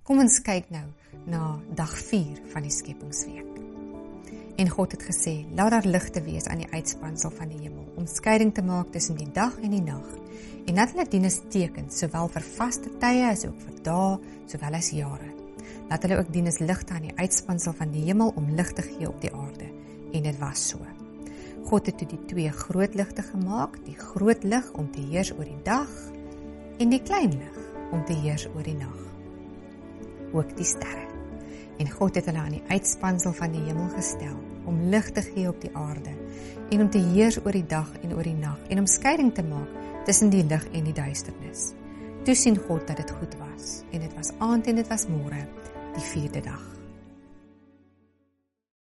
Kom ons kyk nou na dag 4 van die skepingsweek. En God het gesê, laat daar ligte wees aan die uitspansel van die hemel, om skeiding te maak tussen die dag en die nag, en dat hulle dien as teken, sowel vir vaste tye as ook vir dae, sowel as jare. Laat hulle ook dien as ligte aan die uitspansel van die hemel, om lig te gee op die aarde. En dit was so. God het toe die 2 groot ligte gemaak, die groot lig om te heers oor die dag, en die klein lig om te heers oor die nag. Ook die sterre. En God het hulle aan die uitspansel van die hemel gestel, om lig te gee op die aarde, en om te heers oor die dag en oor die nag, en om skeiding te maak tussen die lig en die duisternis. Toe sien God dat dit goed was, en dit was aand en dit was môre, die 4de dag.